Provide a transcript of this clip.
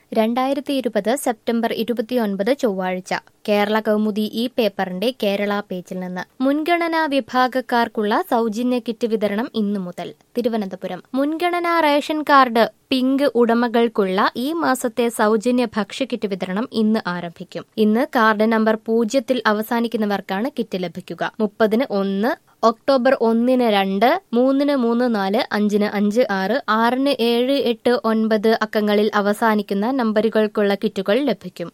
2020 September 29 ചൊവ്വാഴ്ച കേരള കൗമുദി ഈ പേപ്പറിന്റെ കേരള പേജിൽ നിന്ന് മുൻഗണനാ വിഭാഗക്കാർക്കുള്ള സൗജന്യ കിറ്റ് വിതരണം ഇന്നു മുതൽ. തിരുവനന്തപുരം മുൻഗണനാ റേഷൻ കാർഡ് പിങ്ക് ഉടമകൾക്കുള്ള ഈ മാസത്തെ സൗജന്യ ഭക്ഷ്യക്കിറ്റ് വിതരണം ഇന്ന് ആരംഭിക്കും. ഇന്ന് കാർഡ് നമ്പർ 0 അവസാനിക്കുന്നവർക്കാണ് കിറ്റ് ലഭിക്കുക. 30-ന് 1, ഒക്ടോബർ 1-ന് 2, 3-ന് 3, 4, 5-ന് 5, 6, 6-ന് 7, 8, 9 അക്കങ്ങളിൽ അവസാനിക്കുന്ന നമ്പറുകൾക്കുള്ള കിറ്റുകൾ ലഭിക്കും.